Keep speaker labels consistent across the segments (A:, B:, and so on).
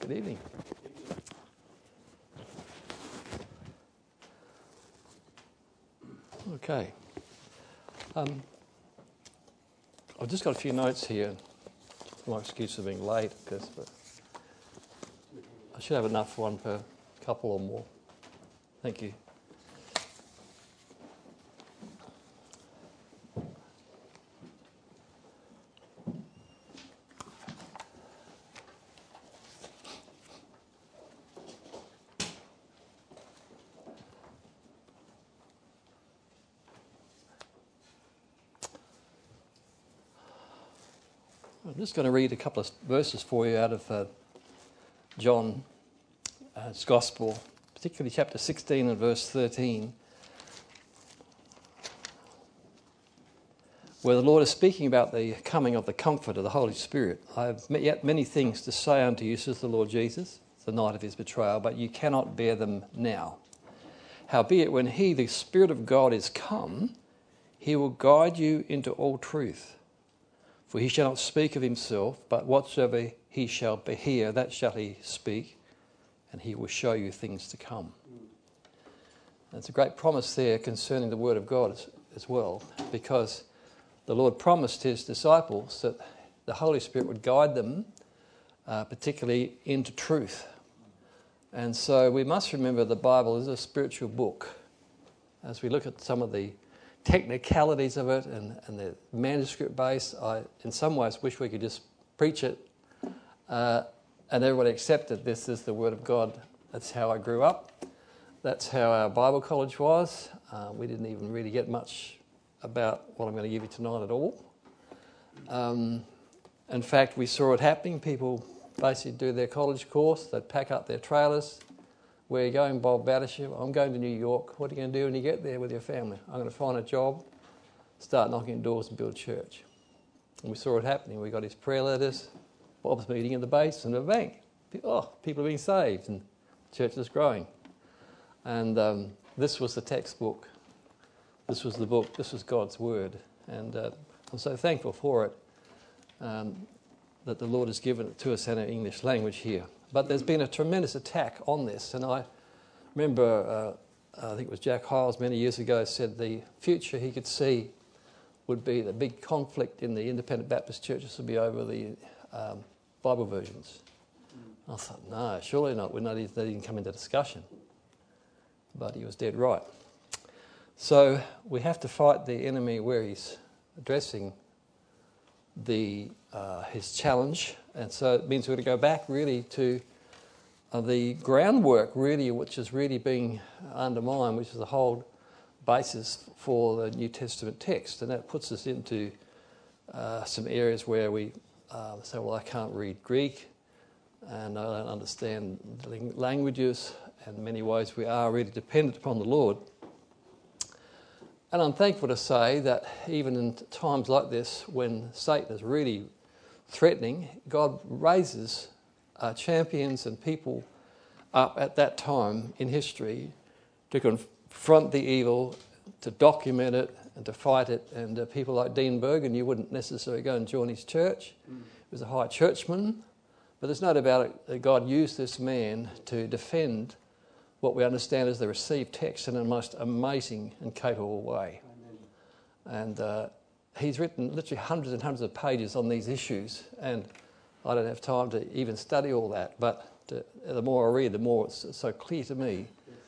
A: Good evening. Okay. I've just got a few notes here. My excuse for being late, because I should have enough for one per couple or more. Thank you. I'm just going to read a couple of verses for you out of John's Gospel, particularly chapter 16 and verse 13, where the Lord is speaking about the coming of the Comforter, the Holy Spirit. I have yet many things to say unto you, says the Lord Jesus, the night of his betrayal, but you cannot bear them now. Howbeit, when he, the Spirit of God, is come, he will guide you into all truth. For he shall not speak of himself, but whatsoever he shall hear, that shall he speak, and he will show you things to come. There's a great promise there concerning the Word of God as well, because the Lord promised his disciples that the Holy Spirit would guide them, particularly into truth. And so we must remember the Bible is a spiritual book. As we look at some of the technicalities of it and the manuscript base, I in some ways wish we could just preach it and everybody accepted this is the Word of God. That's how I grew up. That's how our Bible college was. We didn't even really get much about what I'm going to give you tonight at all. In fact, we saw it happening. People basically do their college course, they'd pack up their trailers. Where are you going, Bob Battership? I'm going to New York. What are you going to do when you get there with your family? I'm going to find a job, start knocking doors and build a church. And we saw it happening. We got his prayer letters, Bob's meeting in the base and the bank. Oh, people are being saved and the church is growing. And this was the textbook. This was the book. This was God's Word. And I'm so thankful for it, that the Lord has given it to us in our English language here. But there's been a tremendous attack on this, and I remember, I think it was Jack Hyles many years ago said the future he could see would be the big conflict in the independent Baptist churches would be over the Bible versions. I thought, no, surely not. They didn't come into discussion. But he was dead right. So we have to fight the enemy where he's addressing his challenge, and so it means we're going to go back really to the groundwork really which is really being undermined, which is the whole basis for the New Testament text, and that puts us into some areas where we say, well, I can't read Greek and I don't understand the languages, and in many ways we are really dependent upon the Lord. And I'm thankful to say that even in times like this, when Satan is really threatening, God raises champions and people up at that time in history to confront the evil, to document it and to fight it. And people like Dean Bergen, you wouldn't necessarily go and join his church. He was a high churchman. But there's no doubt about it that God used this man to defend what we understand as the received text in a most amazing and capable way. Amen. And he's written literally hundreds and hundreds of pages on these issues, and I don't have time to even study all that, but the more I read, the more it's so clear to me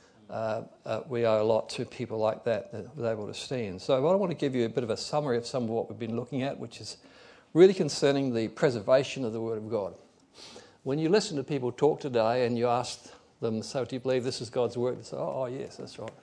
A: we owe a lot to people like that were able to stand. So I want to give you a bit of a summary of some of what we've been looking at, which is really concerning the preservation of the Word of God. When you listen to people talk today and you ask them, so do you believe this is God's Word? They say, oh yes, that's right.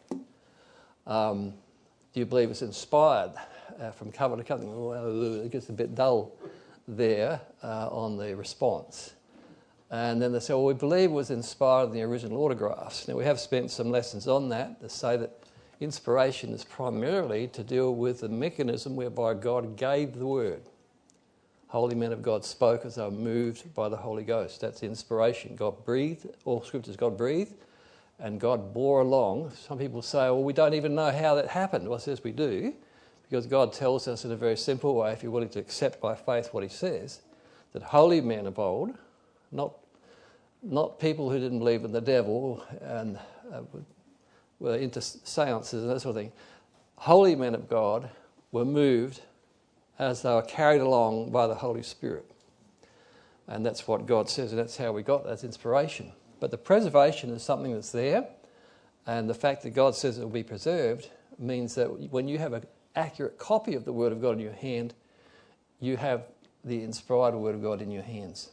A: Do you believe it's inspired from cover to cover? Well, it gets a bit dull there on the response. And then they say, well, we believe it was inspired in the original autographs. Now, we have spent some lessons on that to say that inspiration is primarily to deal with the mechanism whereby God gave the Word. Holy men of God spoke as they were moved by the Holy Ghost. That's inspiration. God breathed. All scriptures God breathed. And God bore along. Some people say, well, we don't even know how that happened. Well, it says we do. Because God tells us in a very simple way, if you're willing to accept by faith what he says, that holy men of old, not not people who didn't believe in the devil and were into seances and that sort of thing. Holy men of God were moved as they were carried along by the Holy Spirit. And that's what God says, and that's how we got that inspiration. But the preservation is something that's there, and the fact that God says it will be preserved means that when you have an accurate copy of the Word of God in your hand, you have the inspired Word of God in your hands.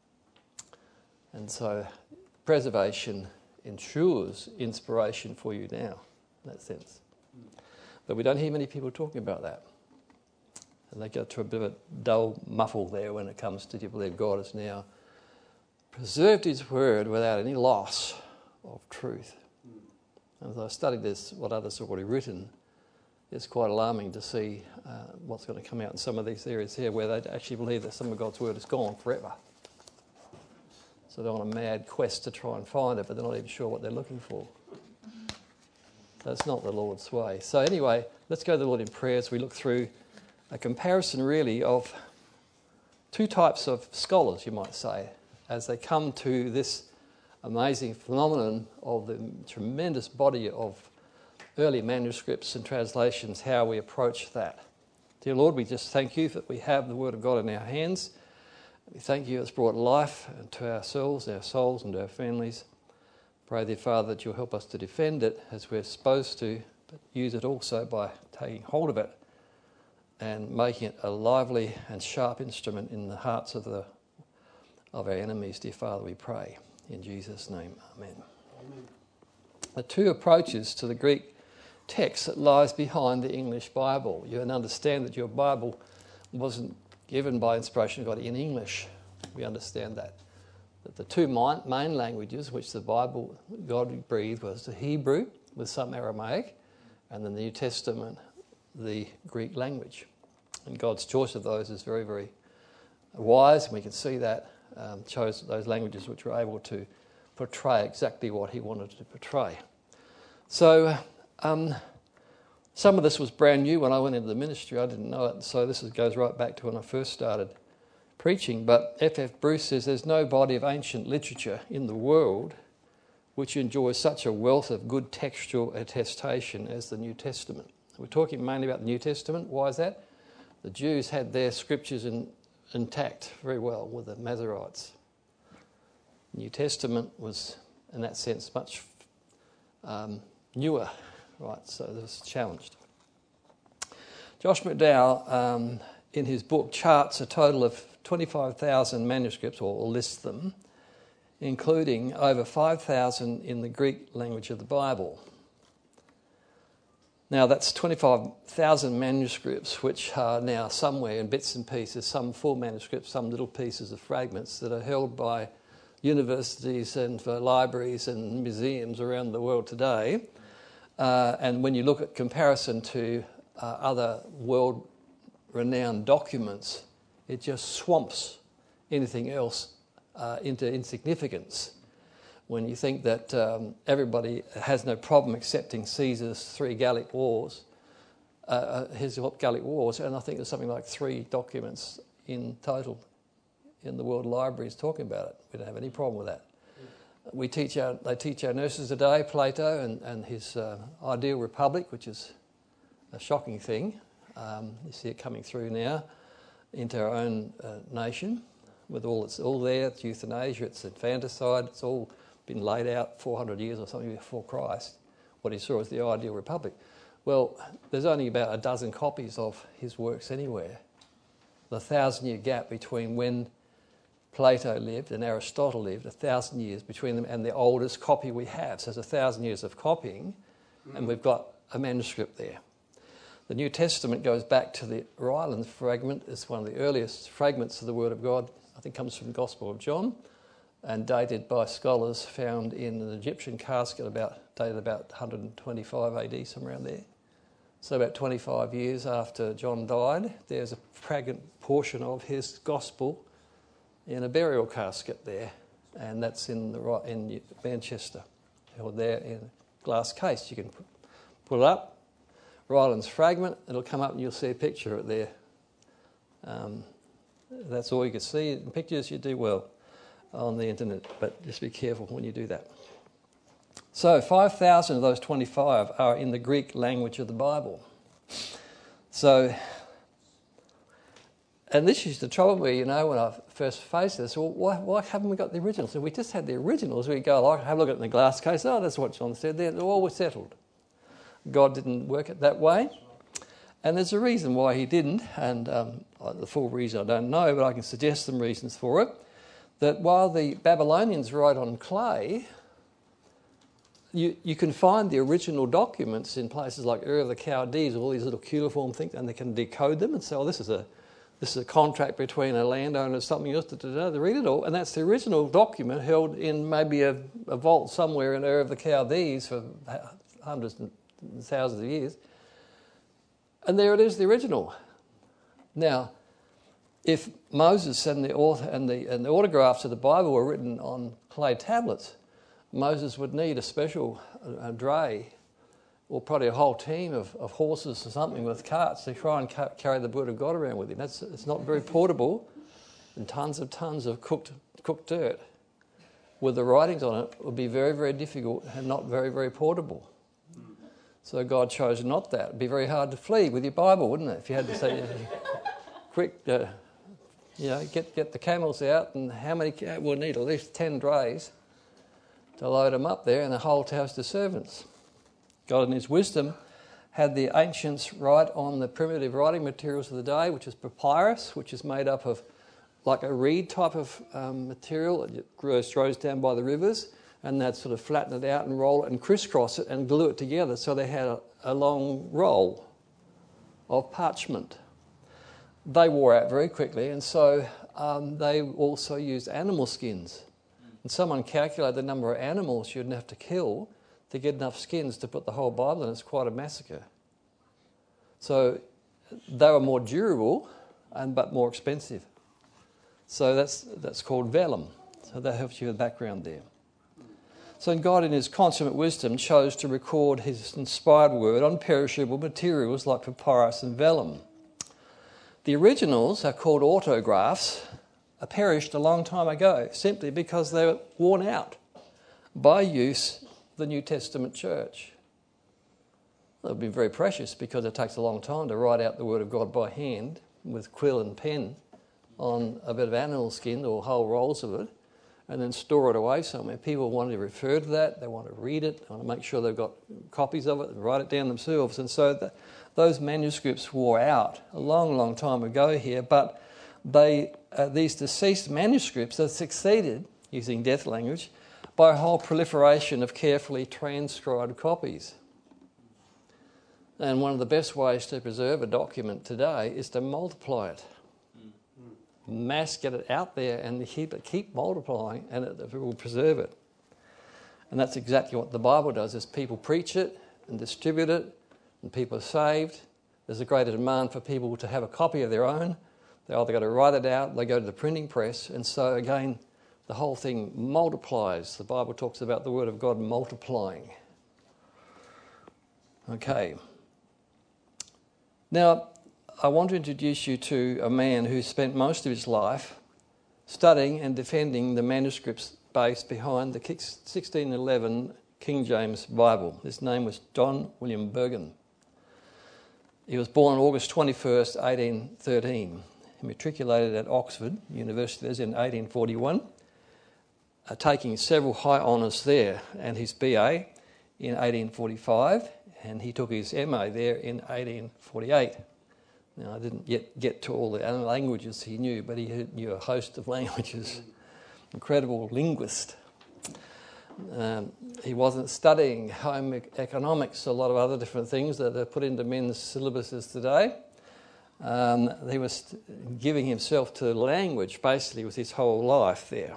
A: And so preservation ensures inspiration for you now, in that sense. But we don't hear many people talking about that. And they go to a bit of a dull muffle there when it comes to, do you believe God has now preserved his word without any loss of truth? And as I studied this, what others have already written, it's quite alarming to see what's going to come out in some of these areas here where they actually believe that some of God's word is gone forever. So they're on a mad quest to try and find it, but they're not even sure what they're looking for. That's not the Lord's way. So anyway, let's go to the Lord in prayer as we look through a comparison really of two types of scholars, you might say, as they come to this amazing phenomenon of the tremendous body of early manuscripts and translations, how we approach that. Dear Lord, we just thank you that we have the Word of God in our hands. We thank you it's brought life to ourselves, our souls and our families. Pray, dear Father, that you'll help us to defend it as we're supposed to, but use it also by taking hold of it and making it a lively and sharp instrument in the hearts of our enemies, dear Father, we pray. In Jesus' name, amen. Amen. The two approaches to the Greek text that lies behind the English Bible. You can understand that your Bible wasn't given by inspiration of God in English. We understand that. That the two main languages which the Bible God breathed was the Hebrew with some Aramaic, and then the New Testament, the Greek language. And God's choice of those is very, very wise, and we can see that chose those languages which were able to portray exactly what he wanted to portray. So some of this was brand new when I went into the ministry. I didn't know it, so this goes right back to when I first started preaching. But F.F. Bruce says there's no body of ancient literature in the world which enjoys such a wealth of good textual attestation as the New Testament. We're talking mainly about the New Testament. Why is that? The Jews had their scriptures intact very well with the Masoretes. The New Testament was, in that sense, much newer, right? So this was challenged. Josh McDowell, in his book, charts a total of 25,000 manuscripts, or lists them, including over 5,000 in the Greek language of the Bible. Now that's 25,000 manuscripts which are now somewhere in bits and pieces, some full manuscripts, some little pieces of fragments that are held by universities and for libraries and museums around the world today. And when you look at comparison to other world-renowned documents, it just swamps anything else into insignificance. When you think that everybody has no problem accepting Caesar's 3 Gallic Wars, his Gallic Wars, and I think there's something like 3 documents in total in the world libraries talking about it. We don't have any problem with that. They teach our nurses today Plato and his Ideal Republic, which is a shocking thing. You see it coming through now into our own nation with it's all there. It's euthanasia, it's infanticide, it's all been laid out 400 years or something before Christ. What he saw was the Ideal Republic. Well, there's only about a dozen copies of his works anywhere. The 1,000-year gap between when Plato lived and Aristotle lived, 1,000 years between them, and the oldest copy we have. So there's 1,000 years of copying, and we've got a manuscript there. The New Testament goes back to the Rylands fragment. It's one of the earliest fragments of the Word of God. I think comes from the Gospel of John, and dated by scholars found in an Egyptian casket dated about 125 AD, somewhere around there. So about 25 years after John died, there's a fragment portion of his Gospel in a burial casket there, and that's in Manchester, held there in a glass case. You can put it up, Rylands fragment, it'll come up and you'll see a picture of it there. That's all you can see. In pictures, you do well. on the internet, but just be careful when you do that. So 5,000 of those 25 are in the Greek language of the Bible. So, and this used to trouble me, when I first faced this. Well, why haven't we got the originals? If we just had the originals, we'd go, have a look at it in the glass case. Oh, that's what John said there. All was settled. God didn't work it that way. And there's a reason why he didn't, and the full reason I don't know, but I can suggest some reasons for it. That while the Babylonians write on clay, you can find the original documents in places like Ur of the Chaldees, all these little cuneiform things, and they can decode them and say, this is a contract between a landowner and something else. They read it all, and that's the original document held in maybe a vault somewhere in Ur of the Chaldees for hundreds and thousands of years. And there it is, the original. Now, if Moses and the author and the autographs of the Bible were written on clay tablets, Moses would need a special dray, or probably a whole team of horses or something with carts to try and carry the Word of God around with him. It's not very portable, and tons of cooked dirt with the writings on it would be very, very difficult and not very, very portable. So God chose not that. It'd be very hard to flee with your Bible, wouldn't it? If you had to say, quick, get the camels out, and how many? We'll need at least 10 drays to load them up there, and a whole host of servants. God in his wisdom had the ancients write on the primitive writing materials of the day, which is papyrus, which is made up of like a reed type of material that grows down by the rivers, and they'd sort of flatten it out and roll it and crisscross it and glue it together, so they had a long roll of parchment. They wore out very quickly, and so they also used animal skins. And someone calculated the number of animals you'd have to kill to get enough skins to put the whole Bible in. It's quite a massacre. So they were more durable, but more expensive. So that's called vellum. So that helps you with the background there. So God in his consummate wisdom chose to record his inspired word on perishable materials like papyrus and vellum. The originals are called autographs, perished a long time ago, simply because they were worn out by use of the New Testament church. They've been very precious because it takes a long time to write out the Word of God by hand with quill and pen on a bit of animal skin or whole rolls of it, and then store it away somewhere. People want to refer to that, they want to read it, they want to make sure they've got copies of it and write it down themselves. And so those manuscripts wore out a long, long time ago here, but these deceased manuscripts are succeeded, using death language, by a whole proliferation of carefully transcribed copies. And one of the best ways to preserve a document today is to multiply it. Get it out there and keep multiplying, and it will preserve it. And that's exactly what the Bible does, is people preach it and distribute it, and people are saved. There's a greater demand for people to have a copy of their own. They either got to write it out, they go to the printing press, and so again, the whole thing multiplies. The Bible talks about the Word of God multiplying. Okay. Now, I want to introduce you to a man who spent most of his life studying and defending the manuscripts based behind the 1611 King James Bible. His name was John William Burgon. He was born August 21st, 1813. He matriculated at Oxford University in 1841, taking several high honours there, and his BA in 1845, and he took his MA there in 1848. Now, I didn't yet get to all the languages he knew, but he knew a host of languages. Incredible linguist. He wasn't studying home economics, a lot of other different things that are put into men's syllabuses today. He was giving himself to language, basically, with his whole life there.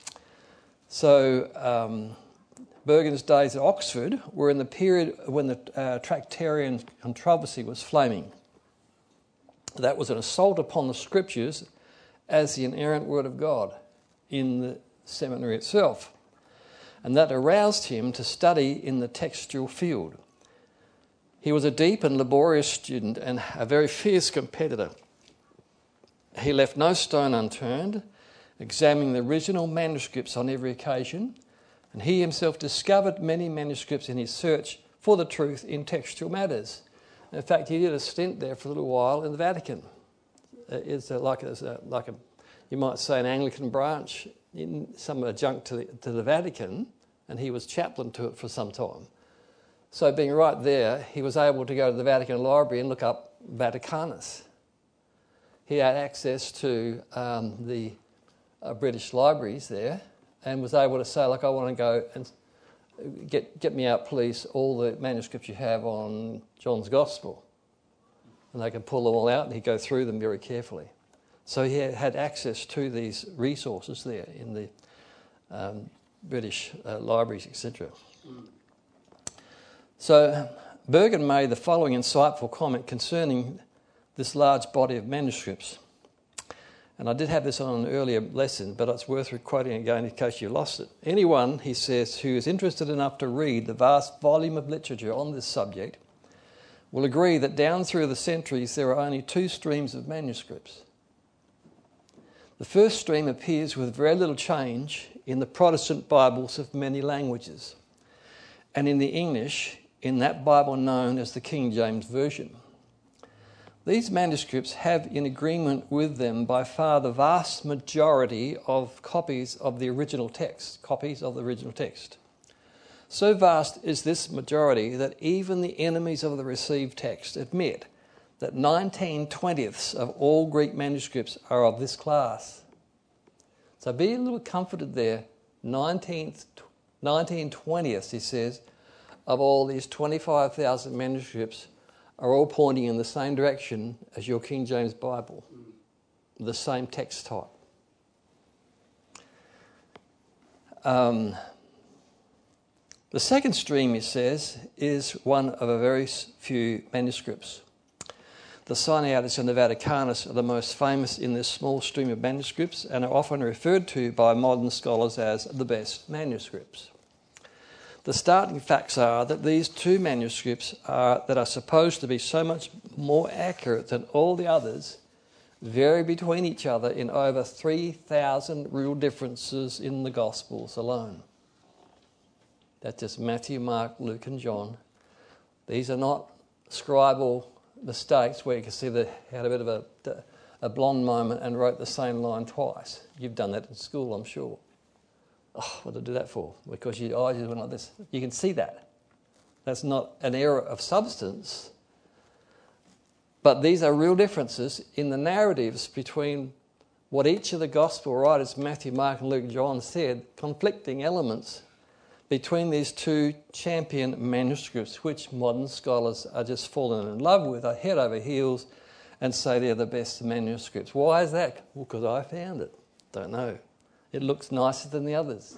A: So Burgon's days at Oxford were in the period when the Tractarian controversy was flaming. That was an assault upon the Scriptures as the inerrant Word of God in the seminary itself. And that aroused him to study in the textual field. He was a deep and laborious student and a very fierce competitor. He left no stone unturned, examining the original manuscripts on every occasion, and he himself discovered many manuscripts in his search for the truth in textual matters. In fact, he did a stint there for a little while in the Vatican. It's like you might say, an Anglican branch in some adjunct to the Vatican, and he was chaplain to it for some time. So being right there, he was able to go to the Vatican Library and look up Vaticanus. He had access to the British libraries there and was able to say, like, I want to go and get me out, please, all the manuscripts you have on John's Gospel. And they could pull them all out and he'd go through them very carefully. So he had access to these resources there in the British libraries, etc. So Bergen made the following insightful comment concerning this large body of manuscripts. And I did have this on an earlier lesson, but it's worth quoting again in case you lost it. Anyone, he says, who is interested enough to read the vast volume of literature on this subject will agree that down through the centuries there are only two streams of manuscripts. The first stream appears with very little change in the Protestant Bibles of many languages, and in the English, in that Bible known as the King James Version. These manuscripts have in agreement with them by far the vast majority of copies of the original text. So vast is this majority that even the enemies of the received text admit that 19/20ths of all Greek manuscripts are of this class. So be a little comforted there. 19/20ths, he says, of all these 25,000 manuscripts are all pointing in the same direction as your King James Bible, the same text type. The second stream, he says, is one of a very few manuscripts. The Sinaiticus and the Vaticanus are the most famous in this small stream of manuscripts and are often referred to by modern scholars as the best manuscripts. The starting facts are that these two manuscripts that are supposed to be so much more accurate than all the others vary between each other in over 3,000 real differences in the Gospels alone. That's just Matthew, Mark, Luke and John. These are not scribal mistakes where you can see they had a bit of a blonde moment and wrote the same line twice. You've done that in school, I'm sure. Oh, what did I do that for? Because your eyes went like this. You can see that. That's not an error of substance. But these are real differences in the narratives between what each of the gospel writers, Matthew, Mark and Luke and John, said, conflicting elements between these two champion manuscripts, which modern scholars are just falling in love with, are head over heels, and say they're the best manuscripts. Why is that? Well, because I found it. Don't know. It looks nicer than the others.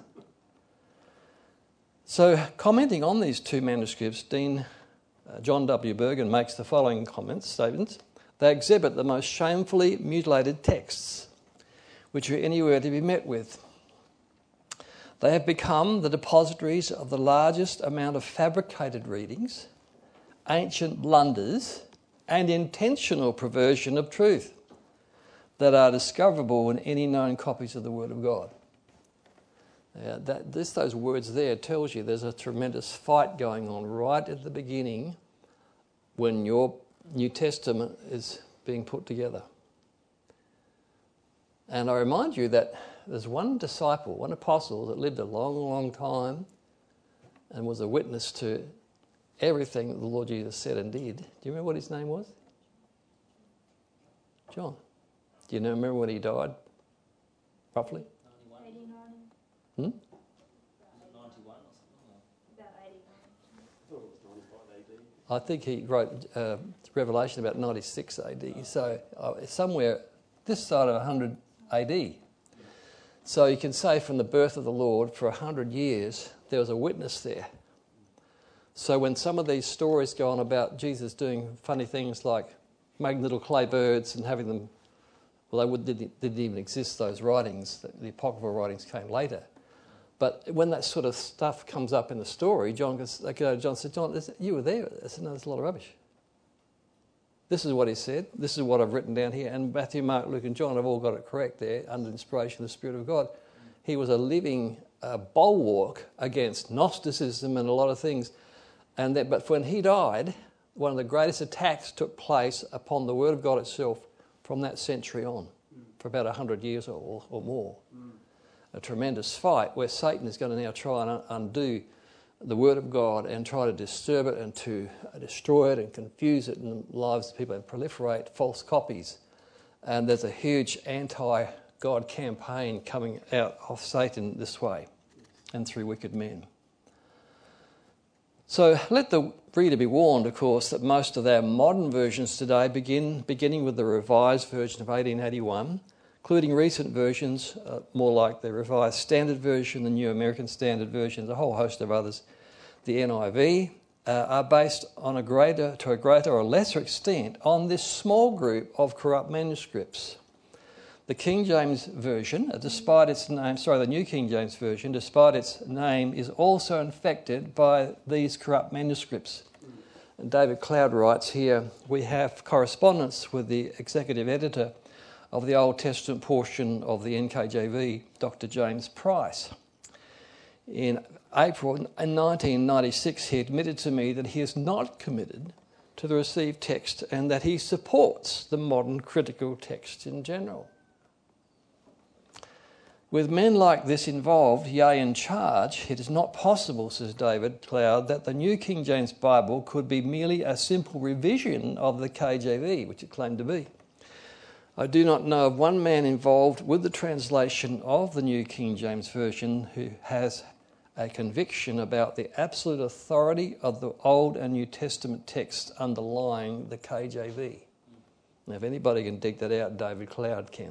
A: So, commenting on these two manuscripts, Dean John W. Bergen makes the following statements. They exhibit the most shamefully mutilated texts which are anywhere to be met with. They have become the depositories of the largest amount of fabricated readings, ancient blunders, and intentional perversion of truth that are discoverable in any known copies of the Word of God. Those words there tells you there's a tremendous fight going on right at the beginning when your New Testament is being put together. And I remind you that there's one disciple, one apostle that lived a long, long time and was a witness to everything that the Lord Jesus said and did. Do you remember what his name was? John. Do you remember when he died, roughly?
B: 89.
A: 91
B: or something? About 89.
A: I think he wrote Revelation about 96 AD, so somewhere this side of 100 AD. So you can say from the birth of the Lord for 100 years, there was a witness there. So when some of these stories go on about Jesus doing funny things like making little clay birds and having them, well, they didn't even exist, those writings. The apocryphal writings came later. But when that sort of stuff comes up in the story, John said, John, you were there. I said, no, there's a lot of rubbish. This is what he said. This is what I've written down here. And Matthew, Mark, Luke and John have all got it correct there under inspiration of the Spirit of God. He was a living bulwark against Gnosticism and a lot of things. But when he died, one of the greatest attacks took place upon the Word of God itself from that century on, for about 100 years or more. A tremendous fight where Satan is going to now try and undo the Word of God and try to disturb it and to destroy it and confuse it in the lives of people and proliferate false copies. And there's a huge anti-God campaign coming out of Satan this way and through wicked men. So let the reader be warned, of course, that most of our modern versions today beginning with the Revised Version of 1881, including recent versions, more like the Revised Standard Version, the New American Standard Version, a whole host of others, the NIV, are based on a greater or lesser extent on this small group of corrupt manuscripts. The King James Version, despite its name, the New King James Version, despite its name, is also infected by these corrupt manuscripts. And David Cloud writes here, we have correspondence with the executive editor of the Old Testament portion of the NKJV, Dr. James Price. In April 1996, he admitted to me that he is not committed to the received text and that he supports the modern critical text in general. With men like this involved, yea, in charge, it is not possible, says David Cloud, that the New King James Bible could be merely a simple revision of the KJV, which it claimed to be. I do not know of one man involved with the translation of the New King James Version who has a conviction about the absolute authority of the Old and New Testament text underlying the KJV. Now, if anybody can dig that out, David Cloud can.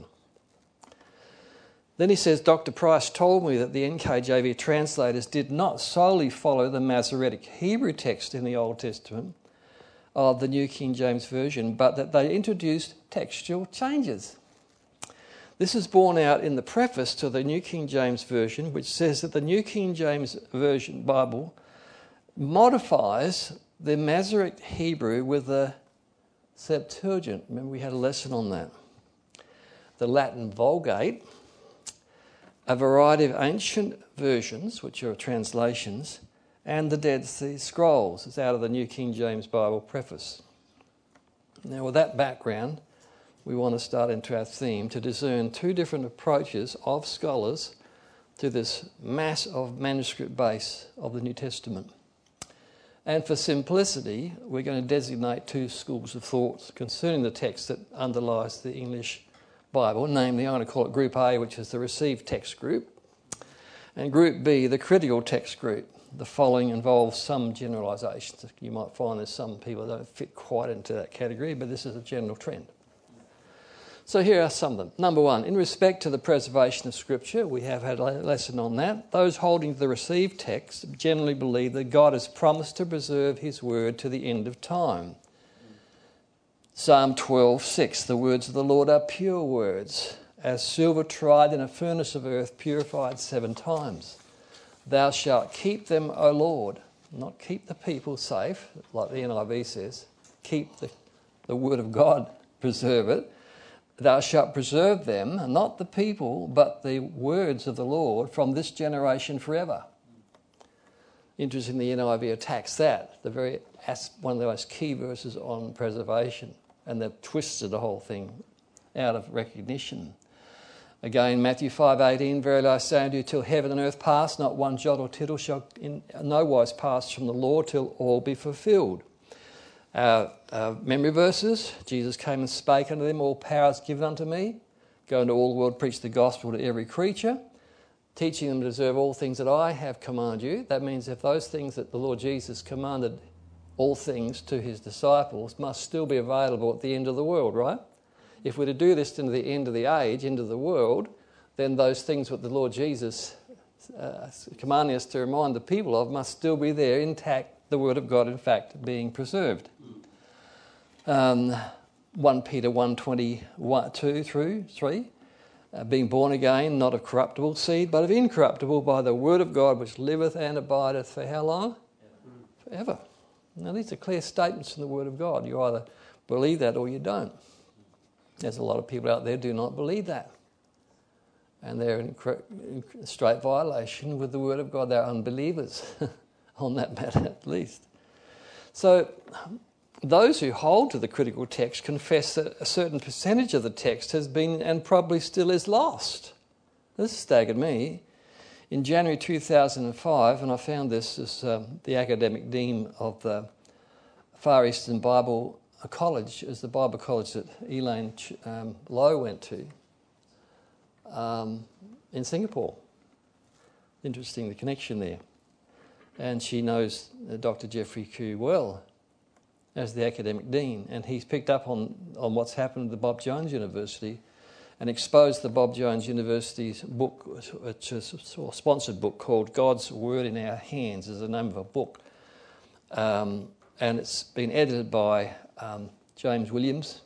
A: Then he says, Dr. Price told me that the NKJV translators did not solely follow the Masoretic Hebrew text in the Old Testament of the New King James Version, but that they introduced textual changes. This is borne out in the preface to the New King James Version, which says that the New King James Version Bible modifies the Masoretic Hebrew with the Septuagint. Remember, we had a lesson on that. The Latin Vulgate, a variety of ancient versions, which are translations, and the Dead Sea Scrolls. It's out of the New King James Bible preface. Now, with that background, we want to start into our theme to discern two different approaches of scholars to this mass of manuscript base of the New Testament. And for simplicity, we're going to designate two schools of thought concerning the text that underlies the English Bible, namely, I'm going to call it Group A, which is the received text group, and Group B, the critical text group. The following involves some generalisations. You might find there's some people that don't fit quite into that category, but this is a general trend. So here are some of them. Number one, in respect to the preservation of Scripture, we have had a lesson on that. Those holding to the received text generally believe that God has promised to preserve his word to the end of time. Psalm 12:6, the words of the Lord are pure words, as silver tried in a furnace of earth, purified 7 times. Thou shalt keep them, O Lord. Not keep the people safe, like the NIV says. Keep the word of God, preserve it. Thou shalt preserve them, not the people, but the words of the Lord from this generation forever. Interestingly, the NIV attacks that, one of the most key verses on preservation, and they've twisted the whole thing out of recognition. Again, Matthew 5:18, verily I say unto you, till heaven and earth pass, not one jot or tittle shall in no wise pass from the law till all be fulfilled. Memory verses, Jesus came and spake unto them, all power is given unto me. Go into all the world, preach the gospel to every creature, teaching them to observe all things that I have commanded you. That means if those things that the Lord Jesus commanded all things to his disciples must still be available at the end of the world, right? If we're to do this into the end of the age, into the world, then those things that the Lord Jesus commanding us to remind the people of must still be there intact, the Word of God, in fact, being preserved. 1 Peter 1:22 through 3, being born again, not of corruptible seed, but of incorruptible, by the Word of God, which liveth and abideth for how long? Forever. Now, these are clear statements from the Word of God. You're either believe that or you don't. There's a lot of people out there who do not believe that. And they're in straight violation with the Word of God. They're unbelievers on that matter, at least. So those who hold to the critical text confess that a certain percentage of the text has been and probably still is lost. This staggered me. In January 2005, and I found this as the academic dean of the Far Eastern Bible College, is the Bible college that Elaine Lowe went to in Singapore. Interesting, the connection there. And she knows Dr. Jeffrey Koo well as the academic dean, and he's picked up on what's happened at the Bob Jones University and exposed the Bob Jones University's book, which is a sponsored book called God's Word in Our Hands, is the name of a book. And it's been edited by James Williams,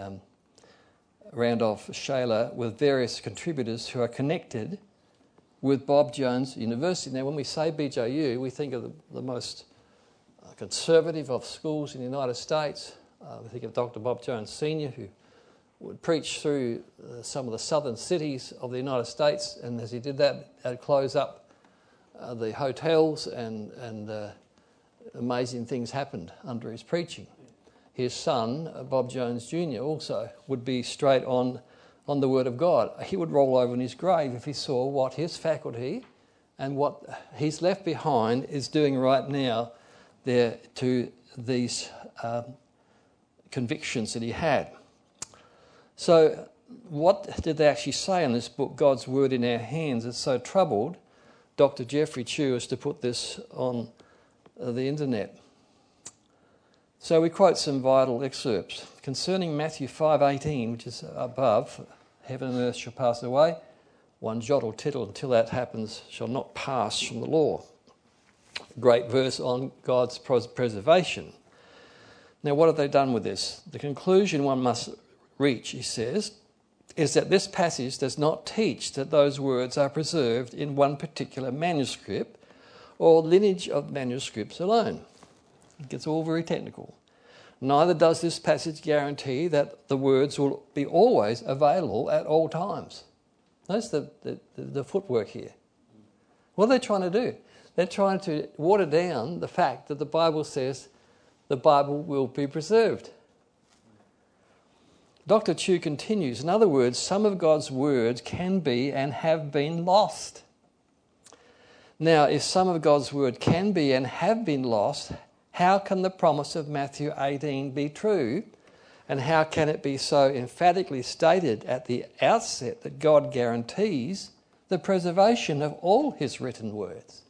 A: Randolph Shaler, with various contributors who are connected with Bob Jones University. Now, when we say BJU, we think of the most conservative of schools in the United States. We think of Dr. Bob Jones Sr., who would preach through some of the southern cities of the United States, and as he did that, he'd close up the hotels, and amazing things happened under his preaching. His son, Bob Jones Jr., also would be straight on the Word of God. He would roll over in his grave if he saw what his faculty and what he's left behind is doing right now there to these convictions that he had. So what did they actually say in this book, God's Word in Our Hands? It's so troubled Dr. Jeffrey Koo as to put this on the internet. So we quote some vital excerpts. Concerning Matthew 5:18, which is above, heaven and earth shall pass away, one jot or tittle until that happens shall not pass from the law. Great verse on God's preservation. Now, what have they done with this? The conclusion one must reach, he says, is that this passage does not teach that those words are preserved in one particular manuscript or lineage of manuscripts alone. It gets all very technical. Neither does this passage guarantee that the words will be always available at all times. Notice the footwork here. What are they trying to do? They're trying to water down the fact that the Bible says the Bible will be preserved. Dr. Chu continues, in other words, some of God's words can be and have been lost. Now, if some of God's word can be and have been lost, how can the promise of Matthew 18 be true? And how can it be so emphatically stated at the outset that God guarantees the preservation of all his written words?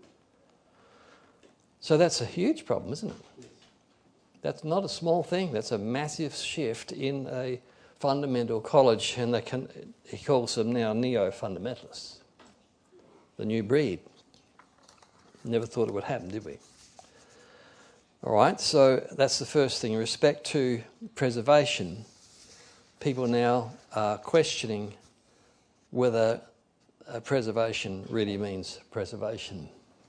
A: So that's a huge problem, isn't it? That's not a small thing. That's a massive shift in a fundamental college, and he calls them now neo-fundamentalists, the new breed. Never thought it would happen, did we? All right, so that's the first thing. In respect to preservation, people now are questioning whether preservation really means preservation.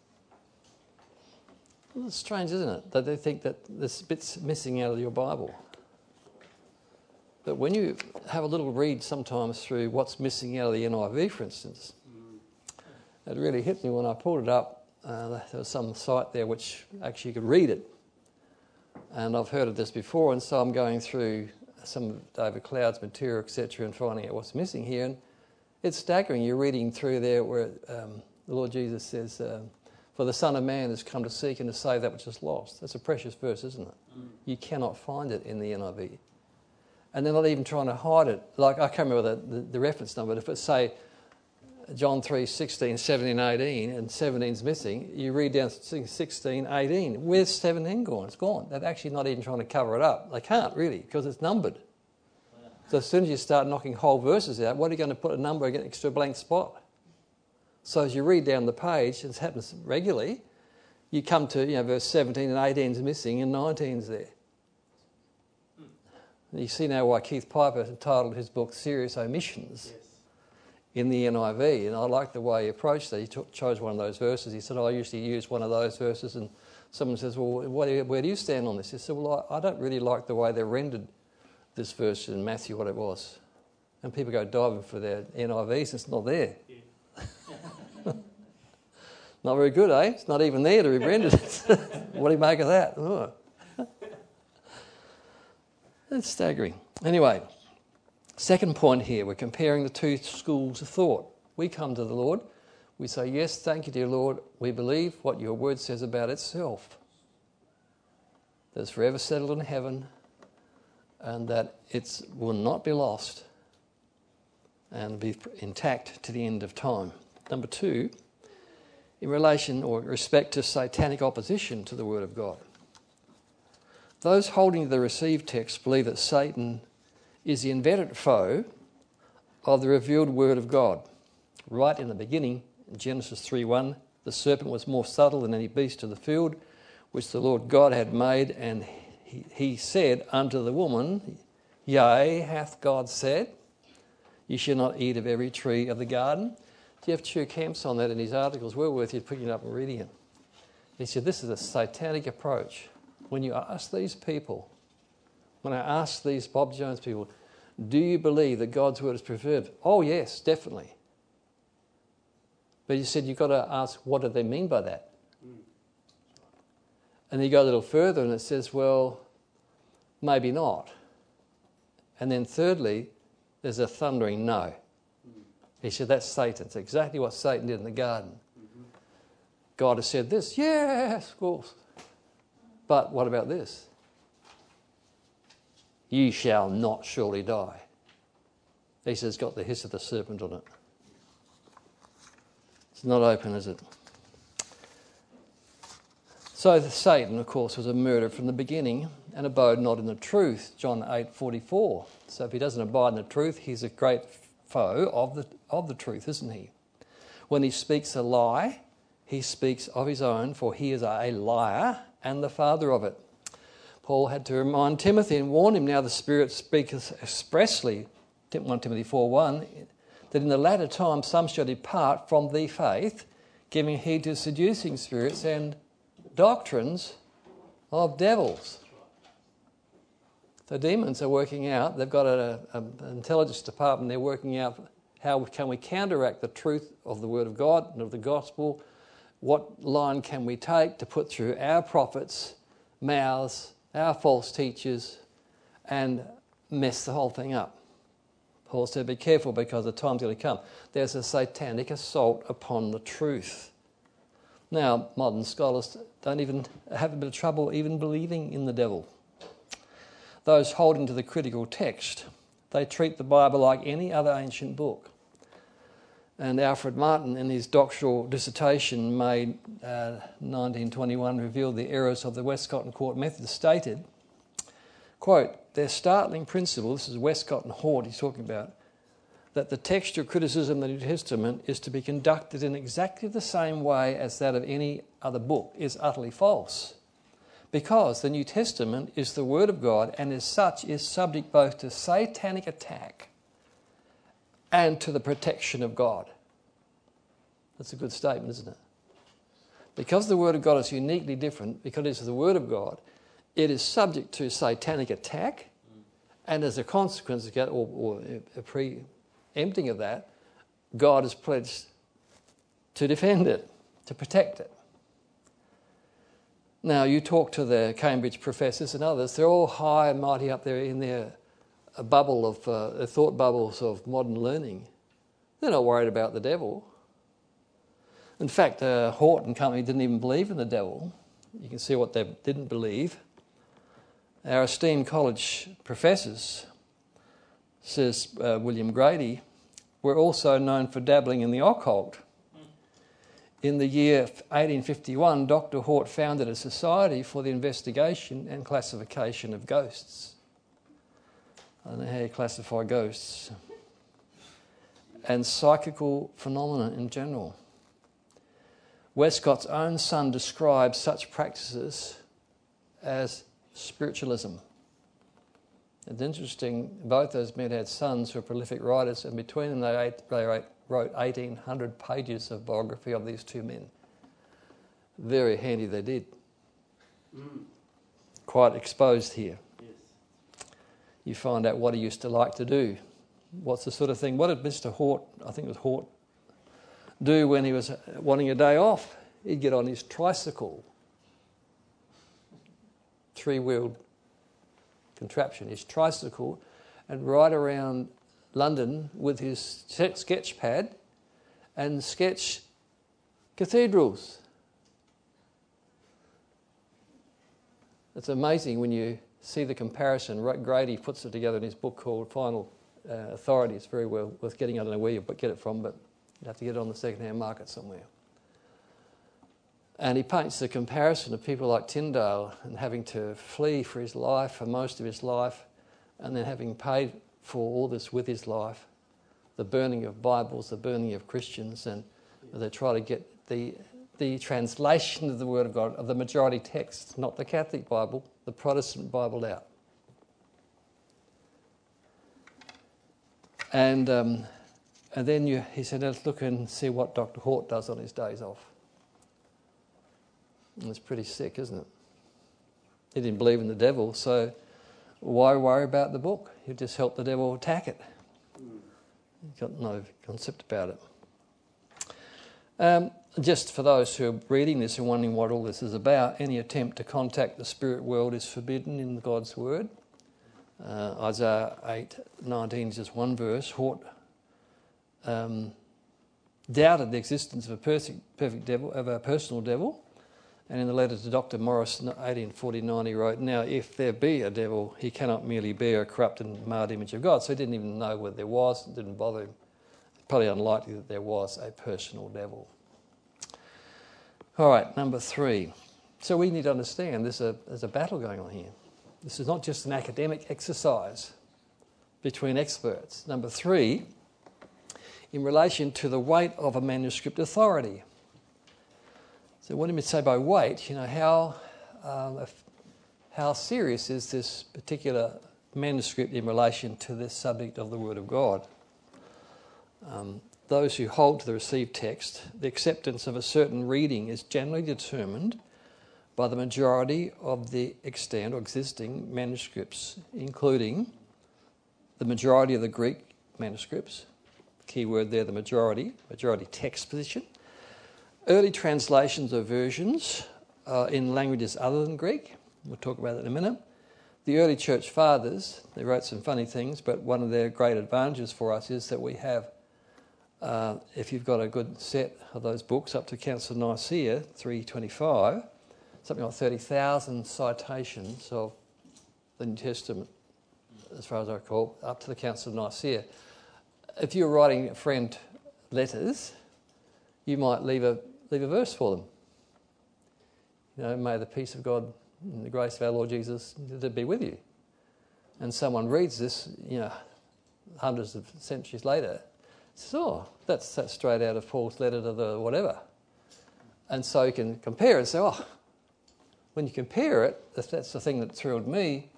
A: Well, it's strange, isn't it, that they think that this bit's missing out of your Bible. But when you have a little read sometimes through what's missing out of the NIV, for instance, it really hit me when I pulled it up. There was some site there which actually you could read it. And I've heard of this before, and so I'm going through some of David Cloud's material, etc., and finding out what's missing here. And it's staggering. You're reading through there where the Lord Jesus says, for the Son of Man has come to seek and to save that which is lost. That's a precious verse, isn't it? You cannot find it in the NIV. And they're not even trying to hide it. Like, I can't remember the reference number, but if it's, say, John 3:16, 17, 18, and 17's missing, you read down 16, 18. Where's 17 gone? It's gone. They're actually not even trying to cover it up. They can't, really, because it's numbered. So as soon as you start knocking whole verses out, what are you going to put a number next to a blank spot? So as you read down the page, it happens regularly, you come to verse 17 and 18's missing and 19's there. And you see now why Keith Piper entitled his book Serious Omissions in the NIV, and I like the way he approached that. He chose one of those verses. He said, I usually use one of those verses, and someone says, well, where do you stand on this? He said, well, I don't really like the way they rendered this verse in Matthew, what it was. And people go diving for their NIVs, it's not there. Yeah. Not very good, eh? It's not even there to be rendered. What do you make of that? Oh. It's staggering. Anyway, second point here, we're comparing the two schools of thought. We come to the Lord, we say, yes, thank you, dear Lord, we believe what your word says about itself. That it's forever settled in heaven and that it will not be lost and be intact to the end of time. Number two, in relation or respect to satanic opposition to the Word of God. Those holding to the received text believe that Satan is the inveterate foe of the revealed Word of God. Right in the beginning, in Genesis 3:1, the serpent was more subtle than any beast of the field, which the Lord God had made, and he said unto the woman, Yea, hath God said, ye shall not eat of every tree of the garden. Jeff Chu camps on that in his articles. Well worth you picking it up and reading it. He said this is a satanic approach. When you ask these people, when I ask these Bob Jones people, do you believe that God's word is preserved? Oh yes, definitely. But he said you've got to ask, what do they mean by that? And you go a little further and it says, well, maybe not. And then thirdly, there's a thundering no. He said, that's Satan. It's exactly what Satan did in the garden. God has said this. Yes, of course. But what about this? Ye shall not surely die. He says, it's got the hiss of the serpent on it. It's not open, is it? So Satan, of course, was a murderer from the beginning and abode not in the truth. John 8:44. So if he doesn't abide in the truth, he's a great foe of the truth, isn't he? When he speaks a lie, he speaks of his own, for he is a liar and the father of it. Paul had to remind Timothy and warn him, now the Spirit speaketh expressly, 1 Timothy 4:1, that in the latter time some shall depart from the faith, giving heed to seducing spirits and doctrines of devils. The demons are working out, they've got an intelligence department, they're working out how can we counteract the truth of the Word of God and of the Gospel. What line can we take to put through our prophets' mouths, our false teachers, and mess the whole thing up. Paul said, be careful because the time's going to come. There's a satanic assault upon the truth. Now, modern scholars don't even have a bit of trouble even believing in the devil. Those holding to the critical text, they treat the Bible like any other ancient book. And Alfred Martin, in his doctoral dissertation made 1921, revealed the errors of the Westcott and Hort method, stated, quote, their startling principle, this is Westcott and Hort he's talking about, that the textual criticism of the New Testament is to be conducted in exactly the same way as that of any other book is utterly false. Because the New Testament is the Word of God and as such is subject both to satanic attack and to the protection of God. That's a good statement, isn't it? Because the Word of God is uniquely different, because it's the Word of God, it is subject to satanic attack, and as a consequence, or a preempting of that, God has pledged to defend it, to protect it. Now, you talk to the Cambridge professors and others, they're all high and mighty up there in their bubble of thought bubbles of modern learning. They're not worried about the devil. In fact, Hort and company didn't even believe in the devil. You can see what they didn't believe. Our esteemed college professors, says William Grady, were also known for dabbling in the occult. In the year 1851, Dr. Hort founded a society for the investigation and classification of ghosts. I don't know how you classify ghosts. And psychical phenomena in general. Westcott's own son describes such practices as spiritualism. It's interesting, both those men had sons who were prolific writers, and between them they wrote wrote 1,800 pages of biography of these two men. Very handy they did. Quite exposed here.
C: Yes.
A: You find out what he used to like to do. What's the sort of thing, what did Mr. Hort, I think it was Hort, do when he was wanting a day off? He'd get on his tricycle, three-wheeled contraption, his tricycle, and ride around London with his sketch pad and sketch cathedrals. It's amazing when you see the comparison. Grady puts it together in his book called Final Authority. It's very well worth getting. I don't know where you get it from, but you have to get it on the second-hand market somewhere. And he paints the comparison of people like Tyndale and having to flee for his life, for most of his life, and then having paid for all this with his life, the burning of Bibles, the burning of Christians, and they try to get the translation of the Word of God, of the majority text, not the Catholic Bible, the Protestant Bible out. And then he said, let's look and see what Dr. Hort does on his days off. And it's pretty sick, isn't it? He didn't believe in the devil, so why worry about the book? You just help the devil attack it. He's got no concept about it. Just for those who are reading this and wondering what all this is about, any attempt to contact the spirit world is forbidden in God's word. Isaiah 8:19 is just one verse. Hort doubted the existence of a perfect devil, of a personal devil. And in the letter to Dr. Morris, 1849, he wrote, "Now, if there be a devil, he cannot merely bear a corrupt and marred image of God." So he didn't even know whether there was. It didn't bother him. Probably unlikely that there was a personal devil. All right, number 3. So we need to understand there's a battle going on here. This is not just an academic exercise between experts. Number 3, in relation to the weight of a manuscript authority. So what do you say by weight? You know, how serious is this particular manuscript in relation to this subject of the Word of God? Those who hold to the received text, the acceptance of a certain reading is generally determined by the majority of the extant or existing manuscripts, including the majority of the Greek manuscripts, key word there, the majority text position, early translations or versions in languages other than Greek. We'll talk about that in a minute. The early church fathers, they wrote some funny things, but one of their great advantages for us is that we have, if you've got a good set of those books up to Council of Nicaea, 325, something like 30,000 citations of the New Testament, as far as I recall, up to the Council of Nicaea. If you're writing a friend letters, you might leave a verse for them. You know, may the peace of God and the grace of our Lord Jesus be with you. And someone reads this, you know, hundreds of centuries later, says, oh, that's straight out of Paul's letter to the whatever. And so you can compare it and say, oh, when you compare it, that's the thing that thrilled me.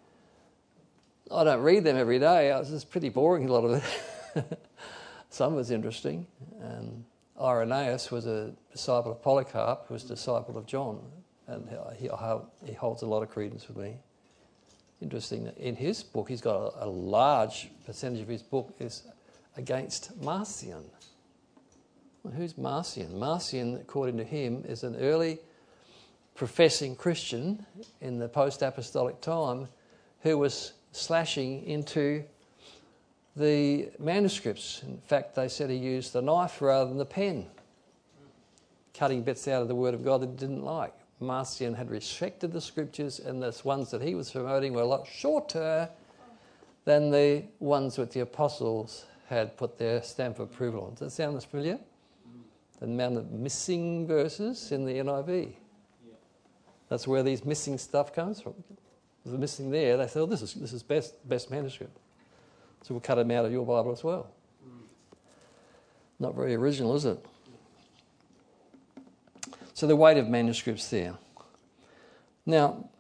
A: I don't read them every day. It's pretty boring, a lot of it. Some was interesting. Irenaeus was a disciple of Polycarp, who was a disciple of John, and he holds a lot of credence with me. Interesting that in his book, he's got a large percentage of his book is against Marcion. Well, who's Marcion? Marcion, according to him, is an early professing Christian in the post-apostolic time who was slashing into the manuscripts. In fact, they said he used the knife rather than the pen, cutting bits out of the Word of God that he didn't like. Marcion had restricted the scriptures, and the ones that he was promoting were a lot shorter than the ones that the apostles had put their stamp of approval on. Does that sound familiar? The amount of missing verses in the NIV. That's where these missing stuff comes from. The missing there, they said, oh, this is best manuscript. So we'll cut them out of your Bible as well. Not very original, is it? So the weight of manuscripts there. Now,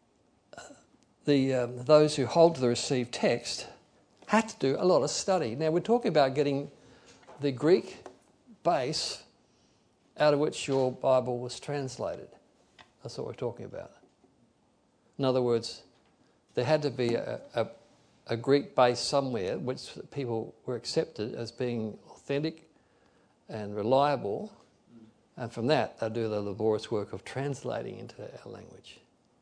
A: those who hold to the received text have to do a lot of study. Now, we're talking about getting the Greek base out of which your Bible was translated. That's what we're talking about. In other words, there had to be a Greek base somewhere which people were accepted as being authentic and reliable, and from that they'll do the laborious work of translating into our language.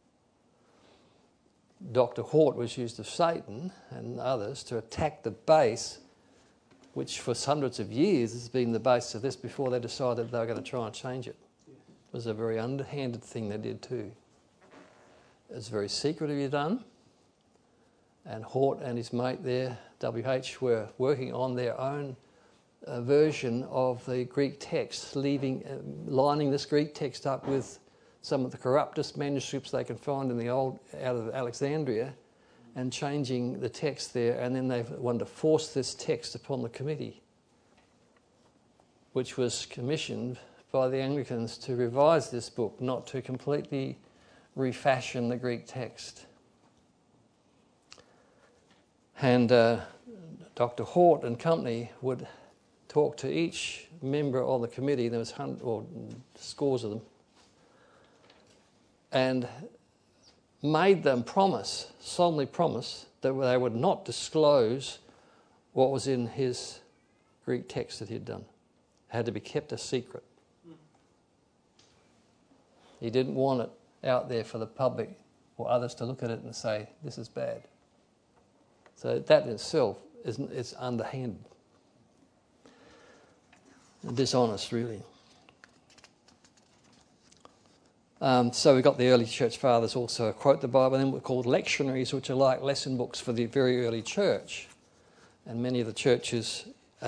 A: Dr. Hort was used of Satan and others to attack the base, which for hundreds of years has been the base of this before they decided they were going to try and change it. It was a very underhanded thing they did too. It was very secretively done, and Hort and his mate there, W.H., were working on their own version of the Greek text, lining this Greek text up with some of the corruptest manuscripts they could find in the old out of Alexandria, and changing the text there, and then they wanted to force this text upon the committee, which was commissioned by the Anglicans to revise this book, not to completely refashion the Greek text. And Dr. Hort and company would talk to each member of the committee, there was hundreds or scores of them, and made them solemnly promise, that they would not disclose what was in his Greek text that he'd done. It had to be kept a secret. He didn't want it out there for the public or others to look at it and say, this is bad. So that in itself is underhanded. And dishonest, really. So we've got the early church fathers also quote the Bible, and then we're called lectionaries, which are like lesson books for the very early church. And many of the churches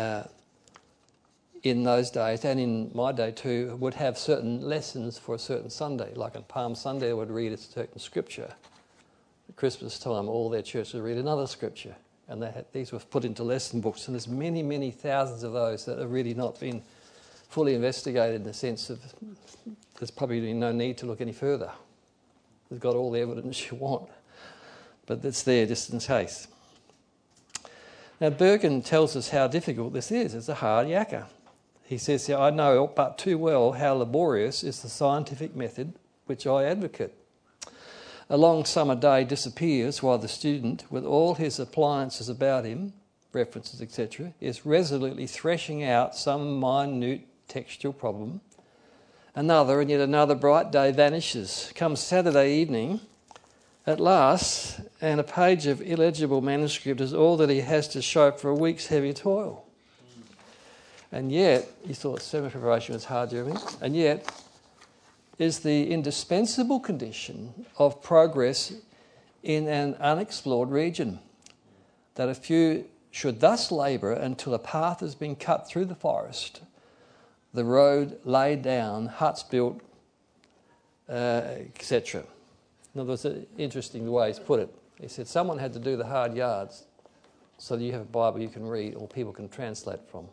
A: in those days, and in my day too, would have certain lessons for a certain Sunday. Like on Palm Sunday, they would read a certain scripture. At Christmas time, all their churches would read another scripture. And these were put into lesson books, and there's many, many thousands of those that have really not been fully investigated in the sense of there's probably no need to look any further. You've got all the evidence you want, but it's there just in case. Now, Bergen tells us how difficult this is. It's a hard yakka. He says here, I know but too well how laborious is the scientific method which I advocate. A long summer day disappears while the student, with all his appliances about him, references, etc., is resolutely threshing out some minute textual problem. Another and yet another bright day vanishes. Comes Saturday evening, at last, and a page of illegible manuscript is all that he has to show for a week's heavy toil. And yet, you thought sermon preparation was hard, Jeremy, and yet is the indispensable condition of progress in an unexplored region, that a few should thus labour until a path has been cut through the forest, the road laid down, huts built, etc. In other words, interesting the way he's put it. He said someone had to do the hard yards so that you have a Bible you can read or people can translate from.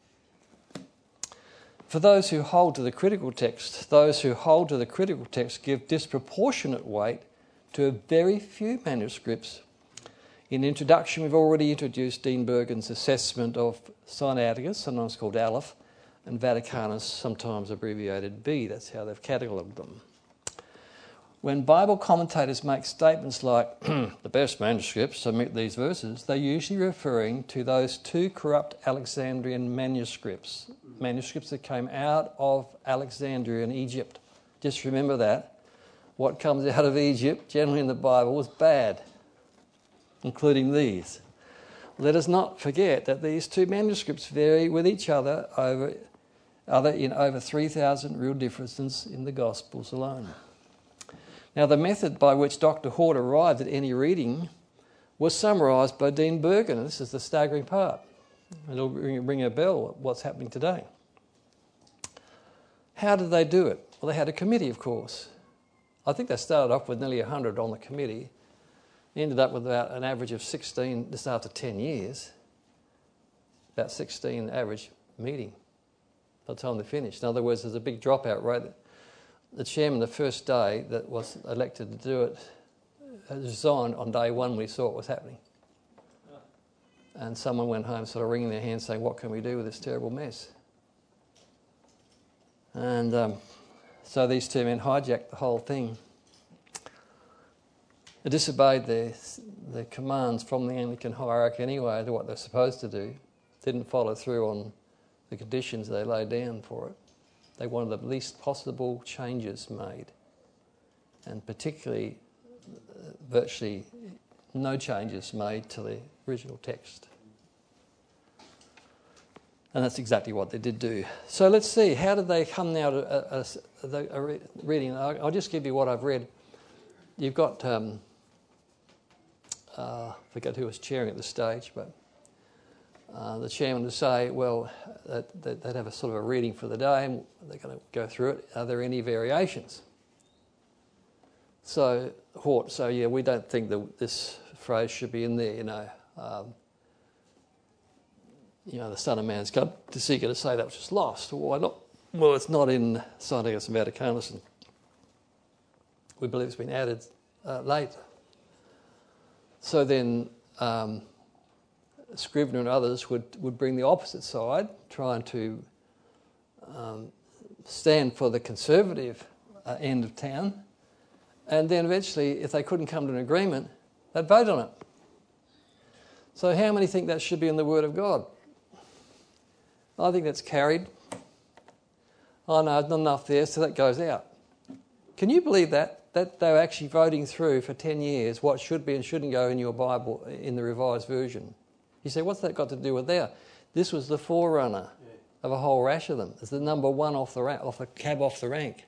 A: For those who hold to the critical text, give disproportionate weight to a very few manuscripts. In the introduction, we've already introduced Dean Bergen's assessment of Sinaiticus, sometimes called Aleph, and Vaticanus, sometimes abbreviated B. That's how they've catalogued them. When Bible commentators make statements like, the best manuscripts submit these verses, they're usually referring to those two corrupt Alexandrian manuscripts that came out of Alexandria in Egypt. Just remember that. What comes out of Egypt, generally in the Bible, was bad, including these. Let us not forget that these two manuscripts vary with each other in over 3,000 real differences in the Gospels alone. Now, the method by which Dr. Hort arrived at any reading was summarised by Dean Bergen. This is the staggering part. It'll ring a bell at what's happening today. How did they do it? Well, they had a committee, of course. I think they started off with nearly 100 on the committee. They ended up with about an average of 16 just after 10 years. About 16 average meeting by the time they finished. In other words, there's a big dropout rate. The chairman, the first day that was elected to do it, resigned on day one when he saw what was happening. and someone went home sort of wringing their hands saying, what can we do with this terrible mess? And so these two men hijacked the whole thing. They disobeyed their commands from the Anglican hierarchy anyway, to what they're supposed to do. Didn't follow through on the conditions they laid down for it. They wanted the least possible changes made, and particularly virtually no changes made to the original text. And that's exactly what they did do. So let's see, how did they come now to a reading? I'll just give you what I've read. You've got, I forget who was chairing at the stage, but the chairman would say, well, they'd have a sort of a reading for the day, and they're going to go through it. Are there any variations? So Hort, yeah, we don't think that this phrase should be in there, the Son of Man's come to seek and to say that which is lost. Why not? Well, it's not in Sinaiticus Vaticanus, and we believe it's been added later. So then Scrivener and others would bring the opposite side, trying to stand for the conservative end of town, and then eventually, if they couldn't come to an agreement, they'd vote on it. So how many think that should be in the Word of God? I think that's carried. Oh no, not enough there, so that goes out. Can you believe that they were actually voting through for 10 years what should be and shouldn't go in your Bible in the Revised Version? You say, what's that got to do with that? This was the forerunner of a whole rash of them. It's the number one off the cab off the rank.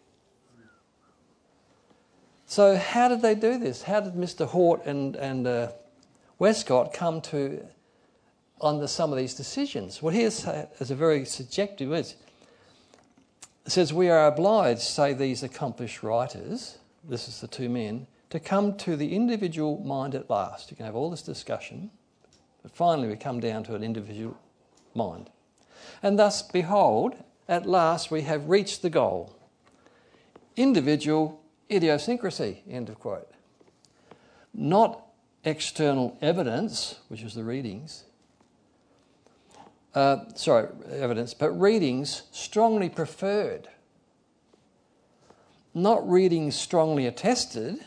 A: So how did they do this? How did Mr. Hort and Westcott come to under some of these decisions? Well, here's a very subjective list. It says, we are obliged, say these accomplished writers, this is the two men, to come to the individual mind at last. You can have all this discussion, but finally we come down to an individual mind. And thus, behold, at last we have reached the goal. Individual idiosyncrasy, end of quote. Not external evidence, which is the readings, evidence, but readings strongly preferred. Not readings strongly attested.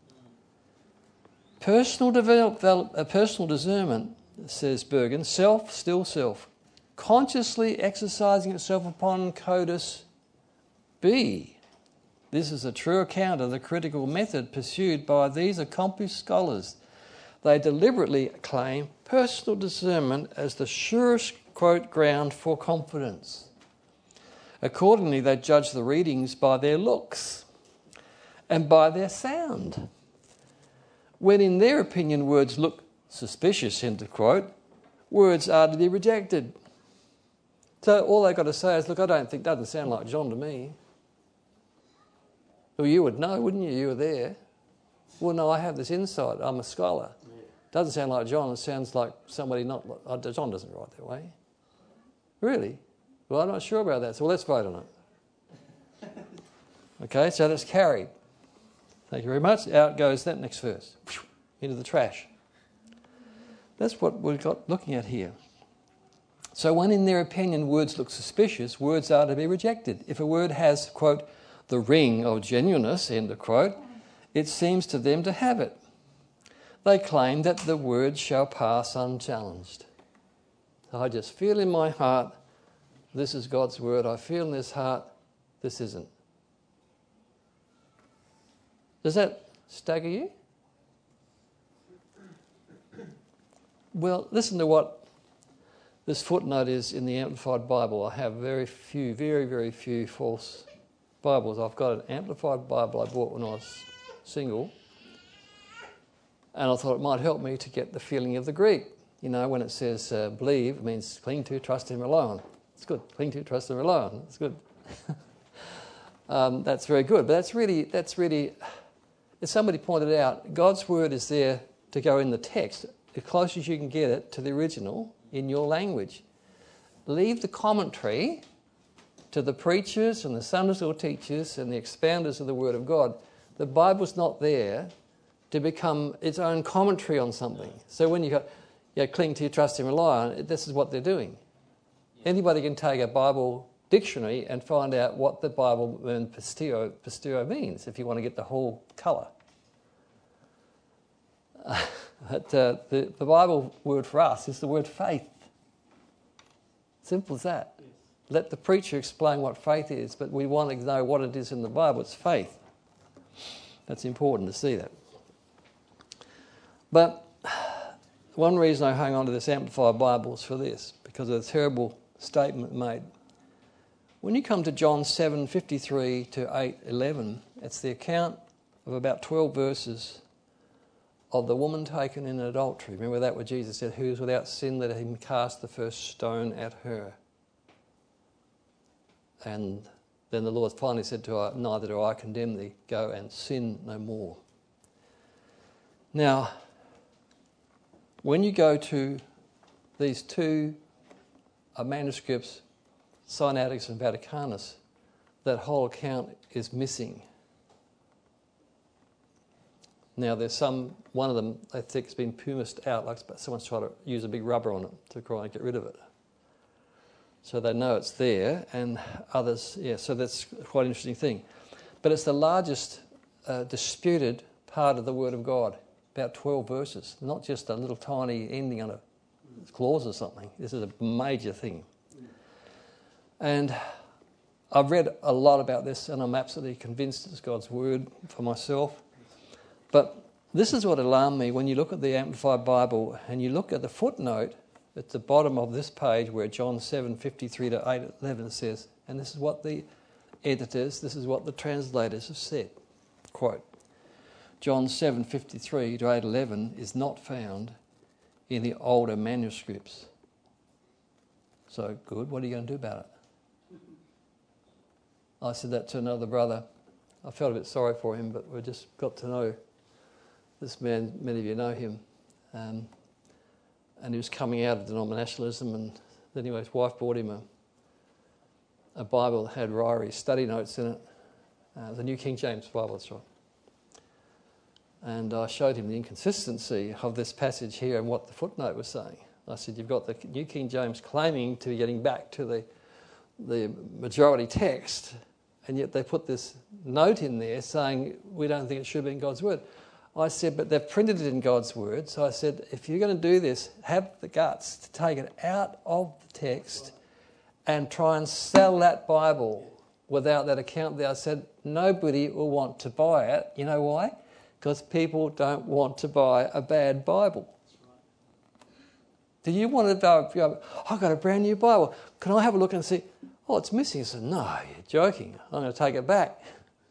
A: Personal discernment, says Bergen, self, still self, consciously exercising itself upon Codex B. This is a true account of the critical method pursued by these accomplished scholars. They deliberately claim personal discernment as the surest, quote, ground for confidence. Accordingly, they judge the readings by their looks and by their sound. When in their opinion words look suspicious, end of quote, words are to be rejected. So all they've got to say is, look, I don't think, doesn't sound like John to me. Well, you would know, wouldn't you? You were there. Well, no, I have this insight. I'm a scholar. Doesn't sound like John. It sounds like somebody not... John doesn't write that way. Really? Well, I'm not sure about that, so let's vote on it. Okay, so that's carried. Thank you very much. Out goes that next verse. Into the trash. That's what we've got looking at here. So when in their opinion words look suspicious, words are to be rejected. If a word has, quote, the ring of genuineness, end of quote, it seems to them to have it. They claim that the word shall pass unchallenged. So I just feel in my heart, this is God's word. I feel in this heart, this isn't. Does that stagger you? Well, listen to what this footnote is in the Amplified Bible. I have very few false Bibles. I've got an Amplified Bible I bought when I was single, and I thought it might help me to get the feeling of the Greek. You know, when it says believe, it means cling to, trust and rely on. It's good. Cling to, trust and rely on. It's good. That's very good. But that's really, as somebody pointed out, God's word is there to go in the text, as close as you can get it to the original in your language. Leave the commentary to the preachers and the Sunday school teachers and the expounders of the Word of God. The Bible's not there to become its own commentary on something. So when you go, cling to your trust and rely on it. This is what they're doing. Anybody can take a Bible dictionary and find out what the Bible and pisteuo means if you want to get the whole colour. But the Bible word for us is the word faith. Simple as that. Yes. Let the preacher explain what faith is, but we want to know what it is in the Bible. It's faith. That's important to see that. But one reason I hang on to this Amplified Bible is for this, because of the terrible statement made. When you come to John 7:53 to 8:11, it's the account of about 12 verses of the woman taken in adultery. Remember that where Jesus said, "Who is without sin, let him cast the first stone at her." And then the Lord finally said to her, "Neither do I condemn thee. Go and sin no more." Now, when you go to these two manuscripts, Sinaiticus and Vaticanus, that whole account is missing. Now, there's one of them I think has been pumised out, like someone's trying to use a big rubber on it to try and get rid of it. So they know it's there, and others, so that's quite an interesting thing. But it's the largest disputed part of the Word of God, about 12 verses, not just a little tiny ending on a clause or something. This is a major thing. And I've read a lot about this, and I'm absolutely convinced it's God's Word for myself. But this is what alarmed me when you look at the Amplified Bible and you look at the footnote at the bottom of this page where John 7:53 to 8:11 says, and this is what the editors, this is what the translators have said, quote, John 7:53 to 8:11 is not found in the older manuscripts. So good, what are you going to do about it? I said that to another brother. I felt a bit sorry for him, but we just got to know this man. Many of you know him. And he was coming out of denominationalism, and then his wife bought him a Bible that had Ryrie's study notes in it. The New King James Bible, that's right. And I showed him the inconsistency of this passage here and what the footnote was saying. I said, you've got the New King James claiming to be getting back to the majority text, and yet they put this note in there saying we don't think it should be in God's Word. I said, but they've printed it in God's Word. So I said, if you're going to do this, have the guts to take it out of the text and try and sell that Bible without that account there. I said, nobody will want to buy it. You know why? Because people don't want to buy a bad Bible. Do you want to go, I've got a brand new Bible. Can I have a look and see? Oh, it's missing. I said, no, you're joking. I'm going to take it back.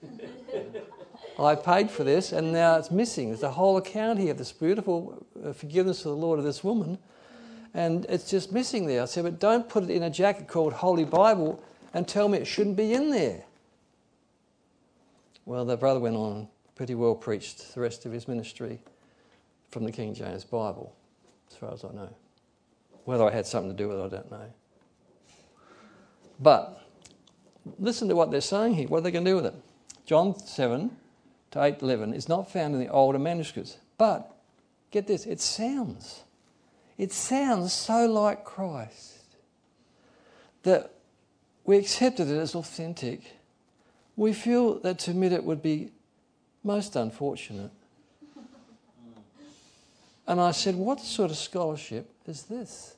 A: I paid for this and now it's missing. There's a whole account here of this beautiful forgiveness of the Lord of this woman, and it's just missing there. I said, but don't put it in a jacket called Holy Bible and tell me it shouldn't be in there. Well, the brother went on, pretty well preached the rest of his ministry from the King James Bible, as far as I know. Whether I had something to do with it, I don't know. But listen to what they're saying here. What are they going to do with it? John 7 to 8:11 is not found in the older manuscripts. But, get this, it sounds so like Christ that we accepted it as authentic. We feel that to admit it would be most unfortunate. And I said, what sort of scholarship is this?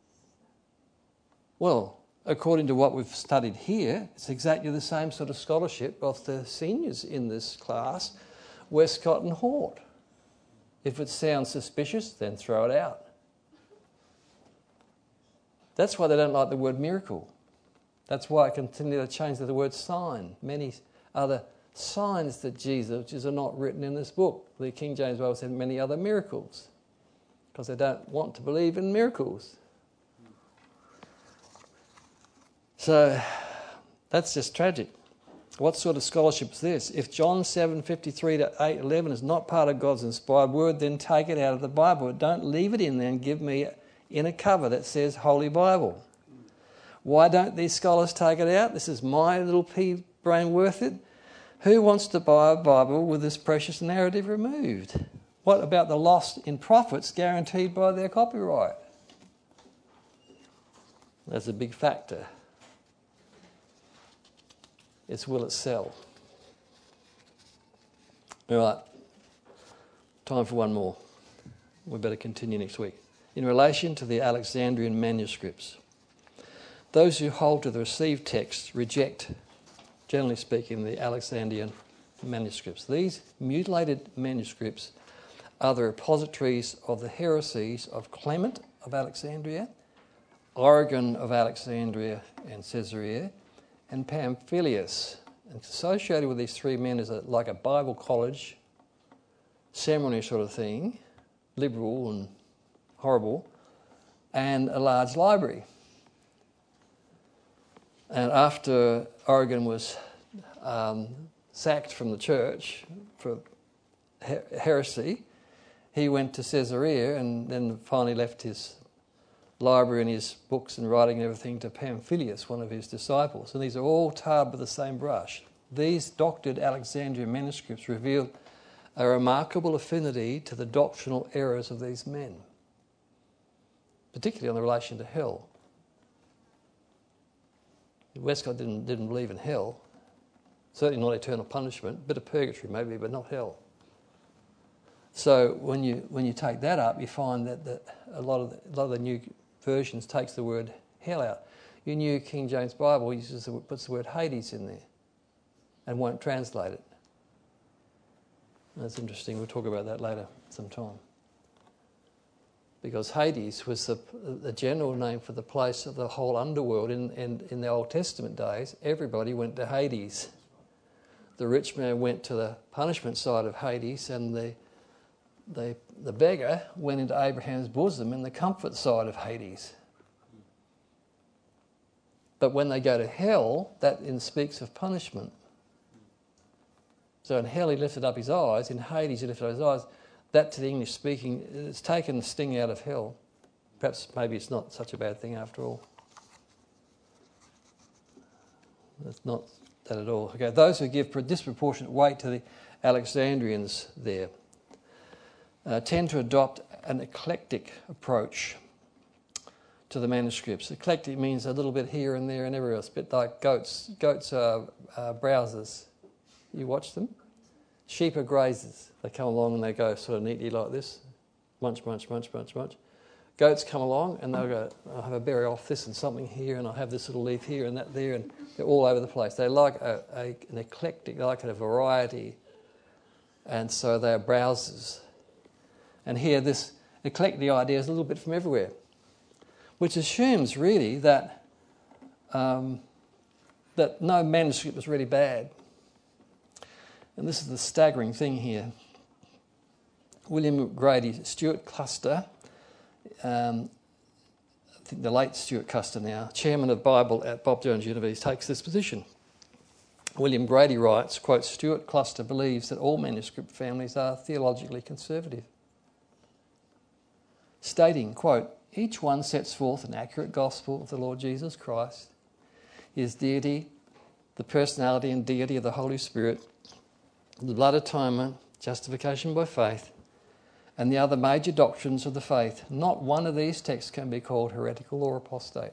A: Well, according to what we've studied here, it's exactly the same sort of scholarship of the seniors in this class, Westcott and Hort. If it sounds suspicious, then throw it out. That's why they don't like the word miracle. That's why I continue to change the word sign. Many other signs that Jesus are not written in this book. The King James Bible said many other miracles, because they don't want to believe in miracles. So that's just tragic. What sort of scholarship is this? If John 7:53 to 8:11 is not part of God's inspired word, then take it out of the Bible. Don't leave it in there and give me in a cover that says Holy Bible. Why don't these scholars take it out? This is my little pea brain worth it. Who wants to buy a Bible with this precious narrative removed? What about the loss in profits guaranteed by their copyright? That's a big factor. It's will it sell? All right, time for one more. We better continue next week. In relation to the Alexandrian manuscripts, those who hold to the received texts reject, generally speaking, the Alexandrian manuscripts. These mutilated manuscripts are the repositories of the heresies of Clement of Alexandria, Origen of Alexandria and Caesarea, and Pamphilus. And associated with these three men is like a Bible college, ceremony sort of thing, liberal and horrible, and a large library. And after Origen was sacked from the church for heresy, he went to Caesarea and then finally left his library and his books and writing and everything to Pamphilus, one of his disciples. And these are all tarred with the same brush. These doctored Alexandrian manuscripts reveal a remarkable affinity to the doctrinal errors of these men, particularly on the relation to hell. Westcott didn't believe in hell, certainly not eternal punishment, a bit of purgatory maybe, but not hell. So when you take that up, you find that a lot of the new versions takes the word hell out. Your New King James Bible puts the word Hades in there and won't translate it. That's interesting. We'll talk about that later sometime. Because Hades was the general name for the place of the whole underworld. In the Old Testament days, everybody went to Hades. The rich man went to the punishment side of Hades, and the beggar went into Abraham's bosom in the comfort side of Hades. But when they go to hell, that speaks of punishment. So in hell he lifted up his eyes, in Hades he lifted up his eyes. That, to the English speaking, it's taken the sting out of hell. Perhaps maybe it's not such a bad thing after all. That's not that at all. Okay, those who give disproportionate weight to the Alexandrians there tend to adopt an eclectic approach to the manuscripts. Eclectic means a little bit here and there and everywhere else, a bit like goats. Goats are browsers. You watch them? Sheep are grazers. They come along and they go sort of neatly like this. Munch, munch, munch, munch, munch. Goats come along and they'll go, I'll have a berry off this and something here, and I'll have this little leaf here and that there, and they're all over the place. They like an eclectic, they like a variety, and so they're browsers. And here this eclectic idea is a little bit from everywhere, which assumes really that that no manuscript was really bad. And this is the staggering thing here. William Grady, Stuart Cluster, I think the late Stuart Cluster now, chairman of Bible at Bob Jones University, takes this position. William Grady writes, quote, Stuart Cluster believes that all manuscript families are theologically conservative, stating, quote, each one sets forth an accurate gospel of the Lord Jesus Christ, his deity, the personality and deity of the Holy Spirit, the blood atonement, justification by faith, and the other major doctrines of the faith. Not one of these texts can be called heretical or apostate.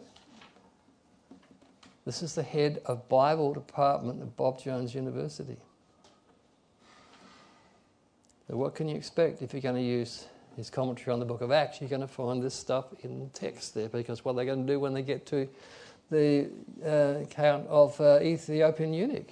A: This is the head of Bible department at Bob Jones University. So what can you expect if you're going to use his commentary on the book of Acts? You're going to find this stuff in the text there, because what they're going to do when they get to the account of Ethiopian eunuch.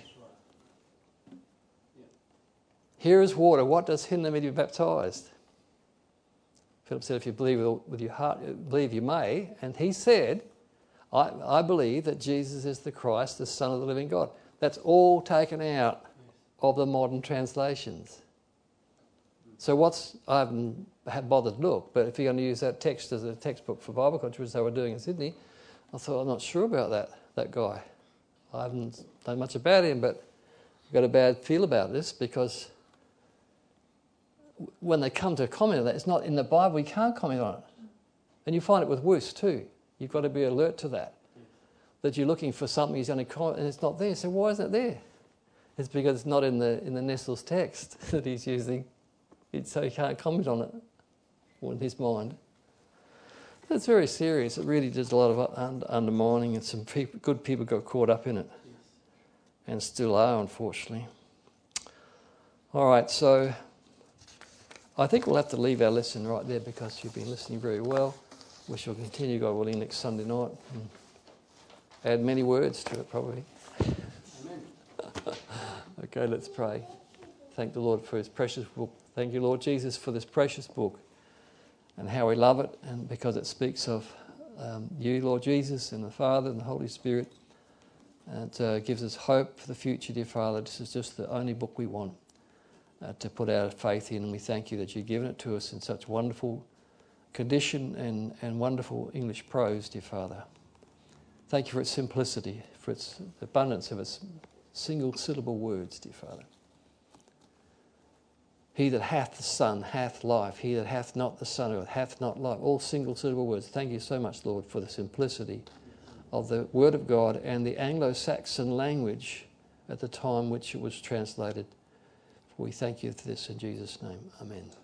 A: Here is water. What does hinder me to be baptised? Philip said, if you believe with your heart, believe you may. And he said, I believe that Jesus is the Christ, the Son of the living God. That's all taken out of the modern translations. So I haven't had bothered to look, but if you're going to use that text as a textbook for Bible culture, as they were doing in Sydney, I thought, I'm not sure about that guy. I haven't done much about him, but I've got a bad feel about this, because when they come to comment on that, it's not in the Bible, you can't comment on it. And you find it with Woos too. You've got to be alert to that you're looking for something he's going to comment and it's not there. So why isn't it there? It's because it's not in the Nestle's text that he's using. So he can't comment on it, or in his mind. It's very serious. It really does a lot of undermining, and some good people got caught up in it, and still are, unfortunately. All right, so I think we'll have to leave our lesson right there because you've been listening very well. We shall continue, God willing, next Sunday night. And add many words to it, probably. Amen. Okay, let's pray. Thank the Lord for his precious book. Thank you, Lord Jesus, for this precious book and how we love it, and because it speaks of you, Lord Jesus, and the Father and the Holy Spirit. And it gives us hope for the future, dear Father. This is just the only book we want to put our faith in, and we thank you that you've given it to us in such wonderful condition and wonderful English prose, dear Father. Thank you for its simplicity, for its abundance of its single syllable words, dear Father. He that hath the Son hath life. He that hath not the Son hath not life. All single syllable words. Thank you so much, Lord, for the simplicity of the Word of God and the Anglo-Saxon language at the time which it was translated. We thank you for this in Jesus' name. Amen.